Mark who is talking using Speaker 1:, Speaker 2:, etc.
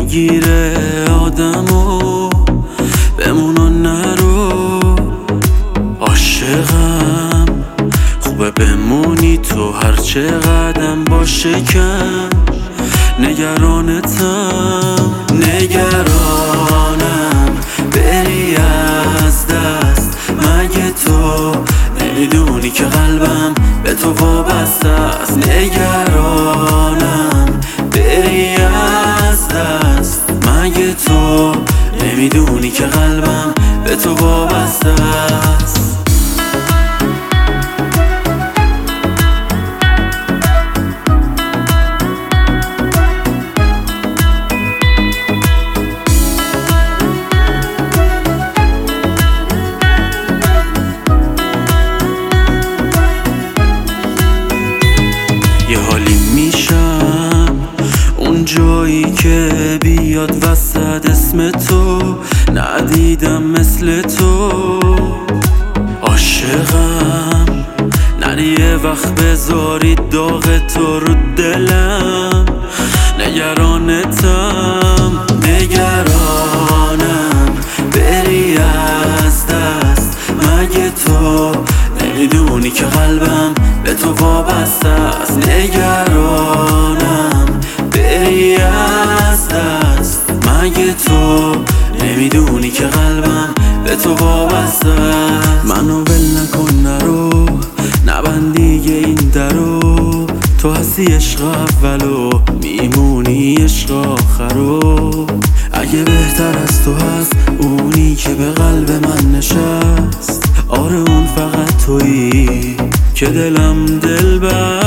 Speaker 1: میگیره آدمو، بمون نرو. عاشقم خوبه بمونی تو، هر چه قدم باشه کم. نگرانتم نگرانم بری از دست. مگه تو نمیدونی که قلبم به تو وابسته است؟ نگرانم بری از دست. مگه تو نمیدونی که قلبم به تو وابسته است؟ یه حالی میشم اون جایی که بیاد وسط اسم تو، ندیدم مثل تو. عاشقم نری یه وقت بذاری داغ تو رو دلم. نگرانتم نگرانم بری از دست. مگه تو نمیدونی که قلبم به تو وابسته است؟ نگرانم بری از دست. مگه تو نمیدونی که قلبم به تو وابسته است؟ منو ول نکن نرو، نبند دیگه این درو. تو هستی عشق اولو، میمونی عشق آخرو. اگه بهتر از تو هست اونی که به قلب من نشست، آره اون فقط تویی که دلم دلبر